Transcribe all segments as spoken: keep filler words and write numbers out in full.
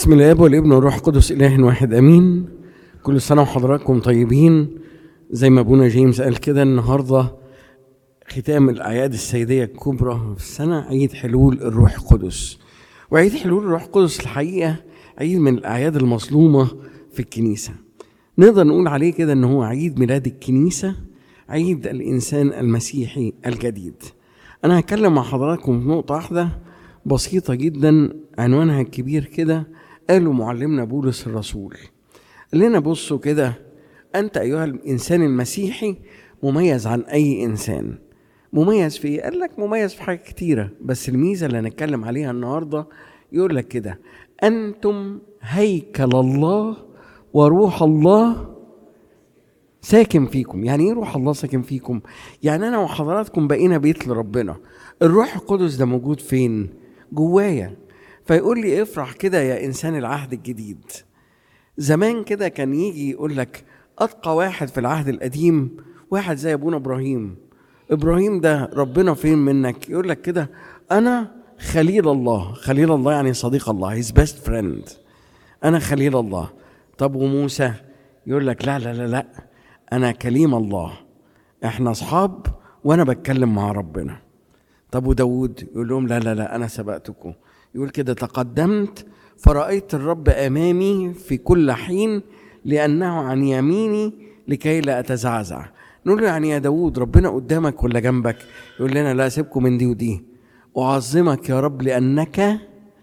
بسم الله والابن والروح القدس اله واحد امين. كل سنه وحضراتكم طيبين. زي ما ابونا جيمس قال كده، النهارده ختام الاعياد السيديه الكبرى في السنه، عيد حلول الروح القدس. وعيد حلول الروح القدس الحقيقه عيد من الاعياد المظلومه في الكنيسه. نقدر نقول عليه كده ان هو عيد ميلاد الكنيسه، عيد الانسان المسيحي الجديد. انا هتكلم مع حضراتكم في نقطه واحده بسيطه جدا، عنوانها الكبير كده قالوا معلمنا بولس الرسول. قال لنا بصوا كده، أنت أيها الإنسان المسيحي مميز عن أي إنسان. مميز في إيه؟ قال لك مميز في حاجات كتيرة، بس الميزة اللي هنتكلم عليها النهاردة يقول لك كده: أنتم هيكل الله وروح الله ساكن فيكم. يعني إيه روح الله ساكن فيكم؟ يعني أنا وحضراتكم بقينا بيت لربنا. الروح القدس ده موجود فين؟ جوايا. فيقول لي افرح كده يا إنسان العهد الجديد. زمان كده كان يجي يقول لك أتقى واحد في العهد القديم واحد زي أبونا إبراهيم. إبراهيم ده ربنا فين منك؟ يقول لك كده: أنا خليل الله. خليل الله يعني صديق الله، his best friend. أنا خليل الله. طب وموسى؟ يقول لك لا لا لا لا أنا كليم الله، إحنا أصحاب وأنا بتكلم مع ربنا. طب وداود؟ يقول لهم لا لا لا أنا سبقتكم. يقول كده: تقدمت فرأيت الرب أمامي في كل حين لأنه عن يميني لكي لا أتزعزع. نقول له يعني يا داود ربنا قدامك ولا جنبك؟ يقول لنا لا، سيبكم من دي ودي. أعظمك يا رب لأنك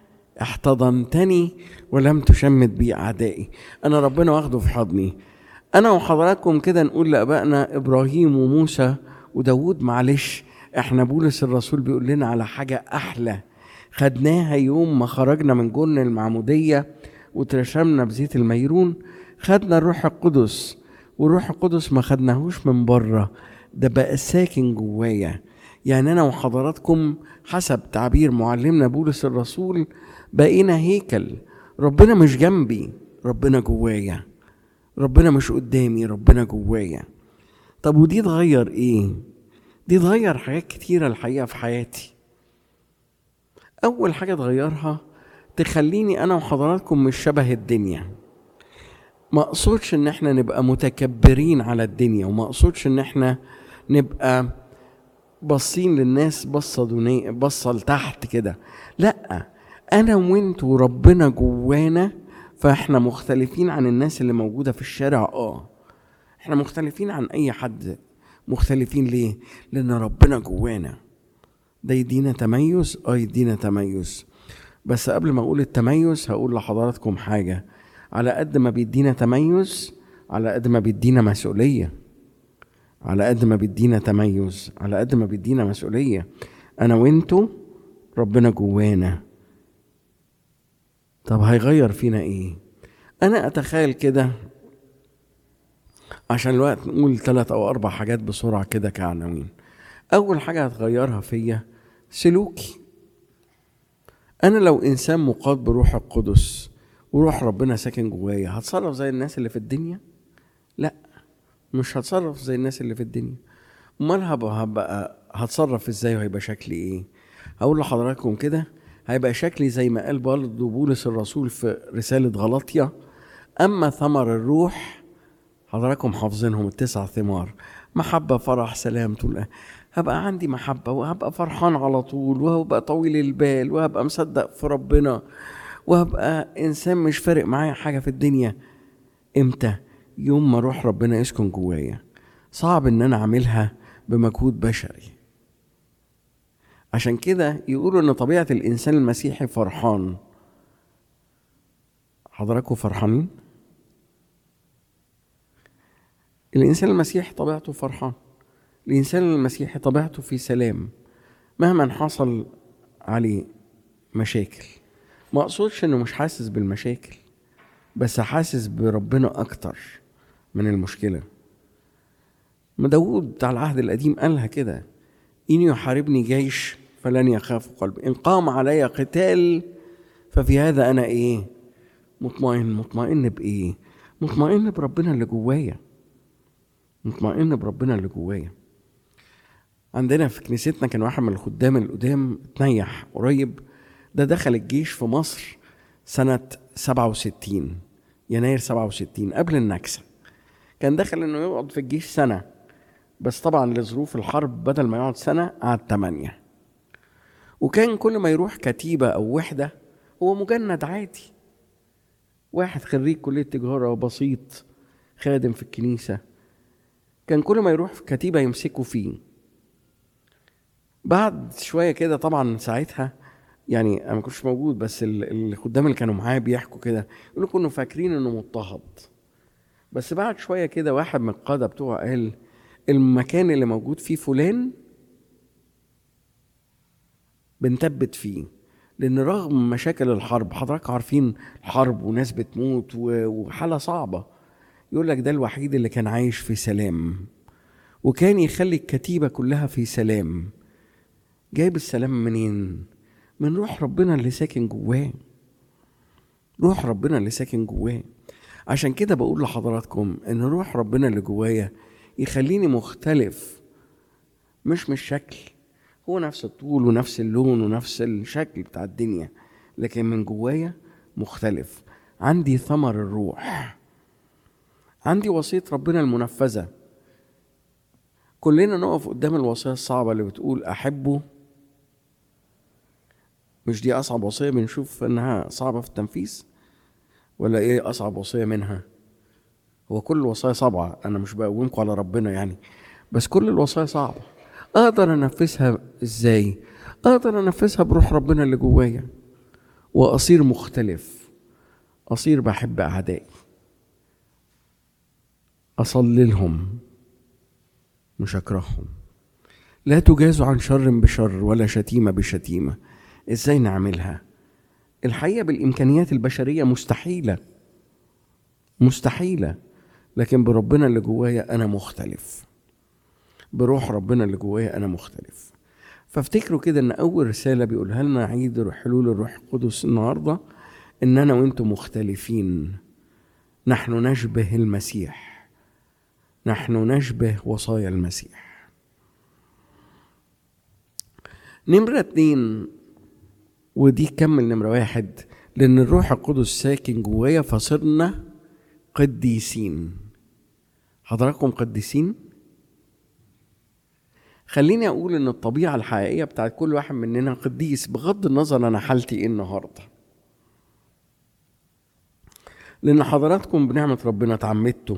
احتضنتني ولم تشمت بي أعدائي. أنا ربنا واخده في حضني. أنا وحضراتكم كده نقول لأبائنا إبراهيم وموسى وداود. معلش، احنا بولس الرسول بيقول لنا على حاجة أحلى خدناها يوم ما خرجنا من جن المعمودية وترشمنا بزيت الميرون. خدنا الروح القدس، والروح القدس ما خدناهوش من بره، ده بقى ساكن جوايا. يعني أنا وحضراتكم حسب تعبير معلمنا بولس الرسول بقينا هيكل. ربنا مش جنبي، ربنا جوايا. ربنا مش قدامي، ربنا جوايا. طب ودي تغير ايه؟ دي تغير حاجات كتيرة الحقيقة في حياتي. أول حاجة تغيرها تخليني أنا وحضراتكم مش شبه الدنيا. ما أقصدش إن احنا نبقى متكبرين على الدنيا، وما أقصدش إن احنا نبقى بصين للناس بصة دونية، بصة لتحت كده. لأ، أنا وإنتوا ربنا جوانا، فإحنا مختلفين عن الناس اللي موجودة في الشارع. آه إحنا مختلفين عن أي حد. مختلفين ليه؟ لأن ربنا جوانا. ده يدينا تميز، اه يدينا تميز. بس قبل ما اقول التميز هقول لحضراتكم حاجة: على قد ما بيدينا تميز على قد ما بيدينا مسؤولية. على قد ما بيدينا تميز على قد ما بيدينا مسؤولية. انا وانتو ربنا جوانا. طب هيغير فينا ايه؟ انا اتخيل كده عشان الوقت نقول ثلاث او اربع حاجات بسرعة كده كعناوين. اول حاجة هتغيرها فيا سلوكي. أنا لو إنسان مقاد بروح القدس وروح ربنا ساكن جوايا، هتصرف زي الناس اللي في الدنيا؟ لا، مش هتصرف زي الناس اللي في الدنيا. أمال هبقى, هبقى هتصرف إزاي وهيبقى شكلي إيه؟ هقول لحضراتكم كده: هيبقى شكلي زي ما قال برضه بولس الرسول في رسالة غلاطيا: أما ثمر الروح حضراتكم حافظينهم التسع ثمار: محبة، فرح، سلام، طول. هبقى عندي محبة، وهبقى فرحان على طول، وهبقى طويل البال، وهبقى مصدق في ربنا، وهبقى إنسان مش فارق معايا حاجة في الدنيا. إمتى؟ يوم ما روح ربنا يسكن جوايا. صعب إن أنا أعملها بمجهود بشري. عشان كده يقولوا إن طبيعة الإنسان المسيحي فرحان. حضراتكم فرحانين؟ الإنسان المسيحي طبيعته فرحان. الإنسان المسيحي طبيعته في سلام مهما حصل عليه مشاكل. ما أقصدش إنه مش حاسس بالمشاكل، بس حاسس بربنا أكتر من المشكلة. ما داود بتاع العهد القديم قالها كده: إن يحاربني جيش فلن يخاف قلبي، إن قام علي قتال ففي هذا أنا إيه؟ مطمئن. مطمئن بإيه؟ مطمئن بربنا اللي جوايا. مطمئن بربنا اللي جوايا. عندنا في كنيستنا كان واحد من الخدام القدام اتنيح قريب. ده دخل الجيش في مصر سنة سبعة وستين، يناير سبعة وستين قبل النكسة. كان داخل انه يقعد في الجيش سنة، بس طبعا لظروف الحرب بدل ما يقعد سنة قعد تمانية. وكان كل ما يروح كتيبة او وحدة هو مجند عادي، واحد خريج كلية تجارة بسيط خادم في الكنيسة، كان كل ما يروح في كتيبة يمسكوا فيه. بعد شوية كده طبعا ساعتها يعني انا ما كنتش موجود، بس الخدام اللي كانوا معايا بيحكوا كده يقولوا كانوا فاكرين انه مضطهد. بس بعد شوية كده واحد من القادة بتوعه قال المكان اللي موجود فيه فلان بنثبت فيه، لان رغم مشاكل الحرب، حضرتك عارفين الحرب وناس بتموت وحالة صعبة، يقول لك ده الوحيد اللي كان عايش في سلام، وكان يخلي الكتيبة كلها في سلام. جايب السلام منين؟ من روح ربنا اللي ساكن جواه، روح ربنا اللي ساكن جواه. عشان كده بقول لحضراتكم ان روح ربنا اللي جوايا يخليني مختلف، مش مش شكل، هو نفس الطول ونفس اللون ونفس الشكل بتاع الدنيا، لكن من جوايا مختلف. عندي ثمر الروح، عندي وصية ربنا المنفذة. كلنا نقف قدام الوصية الصعبة اللي بتقول أحبه، مش دي أصعب وصية بنشوف إنها صعبة في التنفيذ؟ ولا إيه أصعب وصية منها؟ هو كل الوصايا صعبة، أنا مش بقومكم على ربنا يعني، بس كل الوصايا صعبة. أقدر أنفذها إزاي؟ أقدر أنفذها بروح ربنا اللي جوايا، وأصير مختلف، أصير بحب أعدائي، أصلي لهم مش أكرههم، لا تجازوا عن شر بشر ولا شتيمة بشتيمة. إزاي نعملها؟ الحقيقة بالإمكانيات البشرية مستحيلة مستحيلة، لكن بربنا اللي جوايا أنا مختلف، بروح ربنا اللي جوايا أنا مختلف. فافتكروا كده إن أول رسالة بيقولها لنا عيد حلول الروح القدس النهاردة إن أنا وإنتم مختلفين، نحن نشبه المسيح، نحن نشبه وصايا المسيح. نمرة اتنين، ودي كمل نمرة واحد، لأن الروح القدس ساكن جوايا فصرنا قديسين. حضراتكم قديسين؟ خليني أقول إن الطبيعة الحقيقية بتاعت كل واحد مننا قديس، بغض النظر أنا حالتي إيه النهاردة. لأن حضراتكم بنعمة ربنا تعمدتوا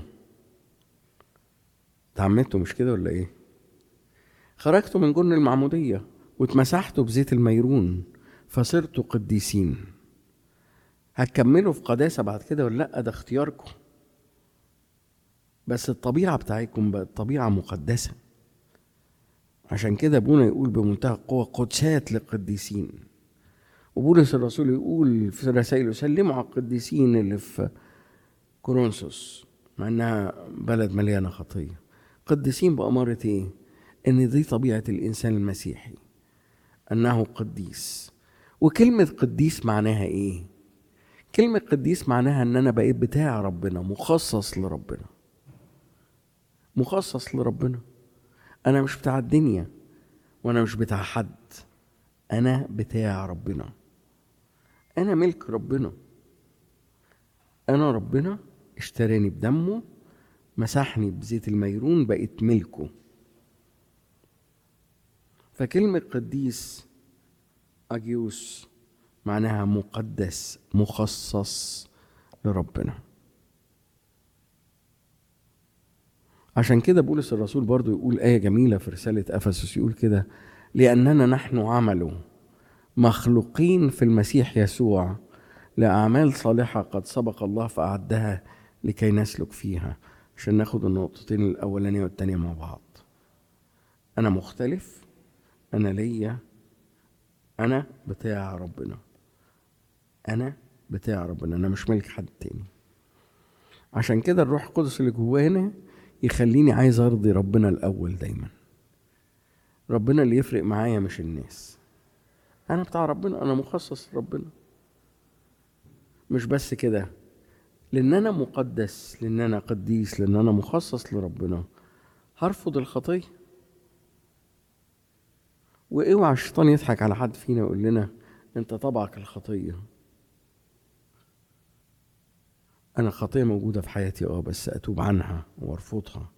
تعمدتوا مش كده ولا إيه؟ خرجتوا من جن المعمودية واتمسحتوا بزيت الميرون فصرتوا قديسين. هتكملوا في قداسة بعد كده ولا لأ؟ ده اختياركم، بس الطبيعة بتاعتكم بقت طبيعة مقدسة. عشان كده ابونا يقول بمنتهى القوة قدسات للقديسين، وبولس الرسول يقول في رسائله سلموا على القديسين اللي في كورنثوس، مع انها بلد مليانة خطية. قديسين بأمارة ايه؟ ان دي طبيعة الانسان المسيحي، انه قديس. وكلمة قديس معناها ايه؟ كلمة قديس معناها ان انا بقيت بتاع ربنا، مخصص لربنا، مخصص لربنا. انا مش بتاع الدنيا وانا مش بتاع حد، انا بتاع ربنا، انا ملك ربنا، انا ربنا اشتراني بدمه، مسحني بزيت الميرون، بقيت ملكه. فكلمة قديس أجيوس معناها مقدس، مخصص لربنا. عشان كده بولس الرسول برضو يقول آية جميلة في رسالة أفسس، يقول كده لأننا نحن عمله مخلوقين في المسيح يسوع لأعمال صالحة قد سبق الله فأعدها لكي نسلك فيها. عشان ناخد النقطتين الأولانية والتانية مع بعض. أنا مختلف، أنا ليا، أنا بتاع ربنا، أنا بتاع ربنا، أنا مش ملك حد تاني. عشان كده الروح القدس اللي جوانا يخليني عايز أرضي ربنا الأول دايما. ربنا اللي يفرق معايا مش الناس، أنا بتاع ربنا، أنا مخصص لربنا. مش بس كده، لأن أنا مقدس، لأن أنا قديس، لأن أنا مخصص لربنا، هرفض الخطية. واوعى الشيطان يضحك على حد فينا ويقول لنا انت طبعك الخطية. انا خطيه موجوده في حياتي اه بس اتوب عنها وارفضها.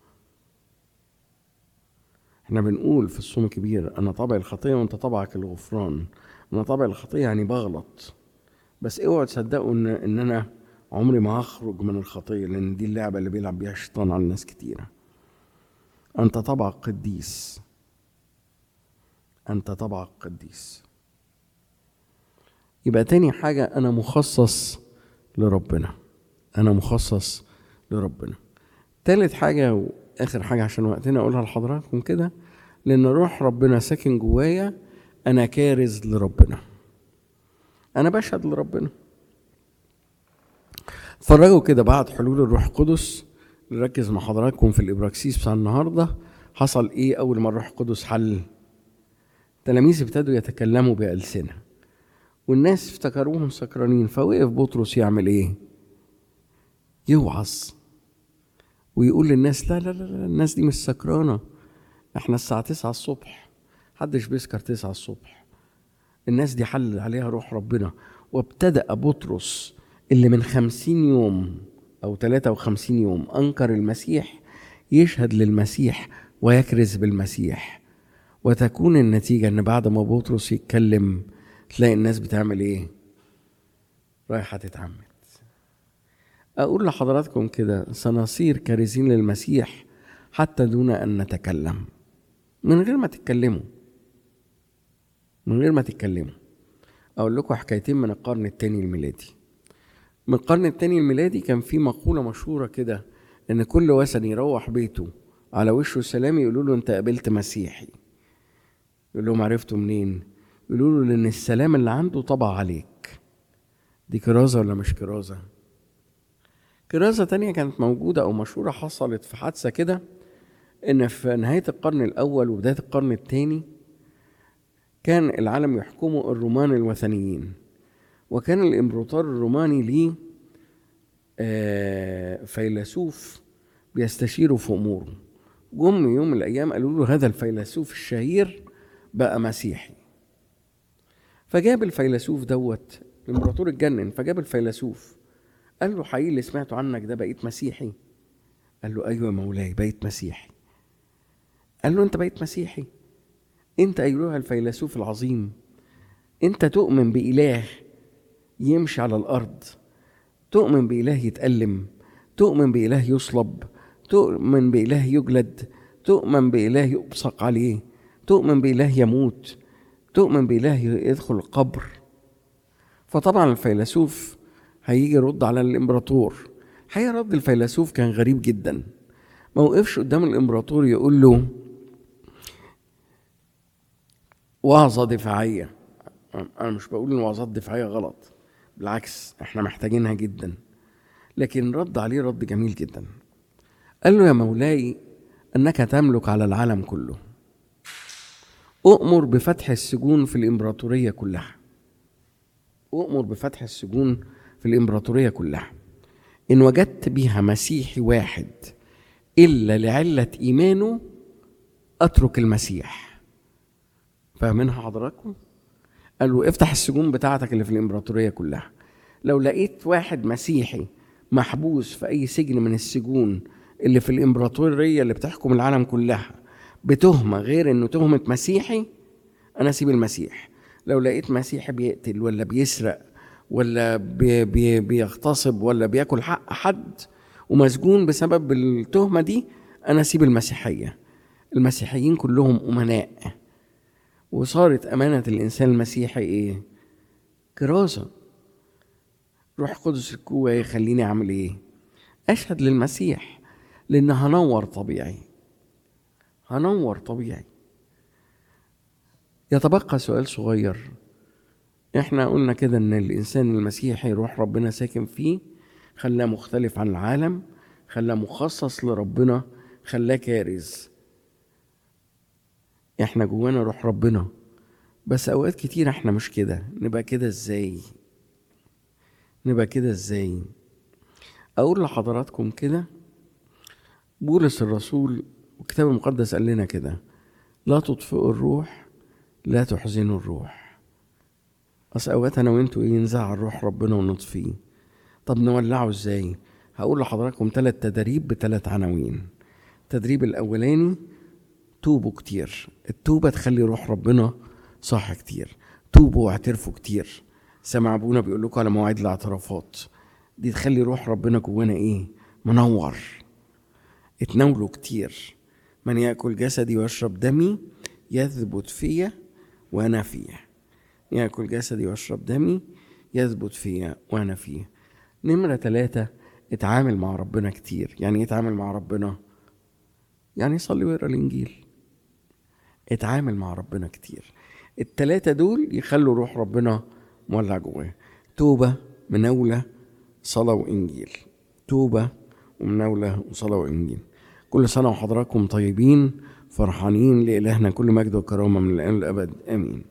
احنا بنقول في الصوم الكبير انا طبعي الخطيه وانت طبعك الغفران. انا طبعي الخطيه يعني بغلط، بس اوعوا تصدقوا ان ان انا عمري ما هخرج من الخطيه، لان دي اللعبه اللي بيلعب بيها الشيطان على الناس كتيره. انت طبعك قديس، انت طبعك قديس. يبقى تاني حاجه انا مخصص لربنا، انا مخصص لربنا. تالت حاجه واخر حاجه عشان وقتنا اقولها لحضراتكم كده، لان روح ربنا ساكن جوايا، انا كارز لربنا، انا بشهد لربنا. اتفرجوا كده بعد حلول الروح القدس، نركز مع حضراتكم في الابراكسيس بتاع النهارده. حصل ايه اول ما الروح القدس حل؟ التلاميذ ابتدوا يتكلموا بألسنة والناس افتكروهم سكرانين، فوقف بطرس يعمل ايه؟ يوعظ ويقول للناس لا لا لا, لا الناس دي مش سكرانة، احنا الساعة تسعة الصبح، محدش بيسكر تسعة الصبح، الناس دي حل عليها روح ربنا. وابتدأ بطرس اللي من خمسين يوم أو ثلاثة وخمسين يوم أنكر المسيح يشهد للمسيح ويكرز بالمسيح. وتكون النتيجة أن بعد ما بطرس يتكلم تلاقي الناس بتعمل إيه؟ رايحة تتعمد. أقول لحضراتكم كده سنصير كارزين للمسيح حتى دون أن نتكلم، من غير ما تتكلموا، من غير ما تتكلموا. أقول لكم حكايتين من القرن الثاني الميلادي. من القرن الثاني الميلادي كان في مقولة مشهورة كده، إن كل وثني يروح بيته على وشه سلام يقولوا له أنت قابلت مسيحي. يقول لهم عرفتوا منين؟ يقولوا له لأن السلام اللي عنده طبع عليك. دي كرازة ولا مش كرازة؟ كرازة تانية كانت موجودة أو مشهورة، حصلت في حادثة كده، إن في نهاية القرن الأول وبداية القرن الثاني كان العالم يحكمه الرومان الوثنيين، وكان الإمبراطور الروماني ليه فيلسوف بيستشيره في أموره. جم يوم من الأيام قالوا له هذا الفيلسوف الشهير بقى مسيحي، فجاب الفيلسوف دوت. الإمبراطور اتجنن فجاب الفيلسوف قال له حقيقي اللي سمعته عنك ده بقيت مسيحي؟ قال له أيوة مولاي بقيت مسيحي. قال له أنت بقيت مسيحي؟ أنت أيها الفيلسوف العظيم، أنت تؤمن بإله يمشي على الأرض، تؤمن بإله يتألم، تؤمن بإله يصلب، تؤمن بإله يجلد، تؤمن بإله يبصق عليه، تؤمن بإله يموت، تؤمن بإله يدخل القبر. فطبعا الفيلسوف هيجي يرد على الإمبراطور. هيرد الفيلسوف كان غريب جدا، ما وقفش قدام الإمبراطور يقول له وعظة دفاعية. أنا مش بقول إن وعظات دفاعية غلط، بالعكس احنا محتاجينها جدا، لكن رد عليه رد جميل جدا. قال له يا مولاي أنك تملك على العالم كله، أؤمر بفتح السجون في الإمبراطورية كلها، أؤمر بفتح السجون في الإمبراطورية كلها، إن وجدت بها مسيحي واحد إلا لعلة إيمانه أترك المسيح. فاهمينها حضراتكم؟ قال له افتح السجون بتاعتك اللي في الإمبراطورية كلها، لو لقيت واحد مسيحي محبوس في أي سجن من السجون اللي في الإمبراطورية اللي بتحكم العالم كلها بتهمة غير إنه تهمة مسيحي، أنا سيب المسيح. لو لقيت مسيحي بيقتل ولا بيسرق ولا بي بي بيغتصب ولا بياكل حق حد ومسجون بسبب التهمة دي، أنا سيب المسيحية. المسيحيين كلهم أمناء، وصارت أمانة الإنسان المسيحي إيه؟ كرازة. روح قدس القوة يخليني أعمل إيه؟ أشهد للمسيح، لأن هنور طبيعي، هنور طبيعي. يتبقى سؤال صغير. إحنا قلنا كده إن الإنسان المسيحي روح ربنا ساكن فيه، خلاه مختلف عن العالم، خلاه مخصص لربنا، خلاه كارز. إحنا جوانا روح ربنا، بس أوقات كتير إحنا مش كده. نبقى كده إزاي؟ نبقى كده إزاي؟ أقول لحضراتكم كده، بولس الرسول والكتاب المقدس قال لنا كده: لا تطفئوا الروح، لا تحزنوا الروح. أصل أوقات أنا وإنتوا إيه نزعل روح ربنا ونطفيه. طب نولعه إزاي؟ هقول لحضراتكم ثلاث تدريب بثلاث عناوين. التدريب الأولاني توبوا كتير. التوبة تخلي روح ربنا صح كتير. توبوا واعترفوا كتير. سمع أبونا بيقول لكم على مواعيد الاعترافات دي تخلي روح ربنا جوانا ايه؟ منور. اتناولوا كتير. من يأكل جسدي ويشرب دمي يثبت فيا وأنا فيه. يأكل جسدي ويشرب دمي يثبت فيا وأنا فيه. نمرة ثلاثة، اتعامل مع ربنا كتير. يعني ايه اتعامل مع ربنا؟ يعني صلي ويقرأ الإنجيل. اتعامل مع ربنا كتير. التلاتة دول يخلوا روح ربنا مولع جواه. توبة، مناولة، صلاة وإنجيل. توبة ومناولة وصلاة وإنجيل. كل سنة وحضراتكم طيبين فرحانين. لإلهنا كل مجد وكرامة من الآن للأبد آمين.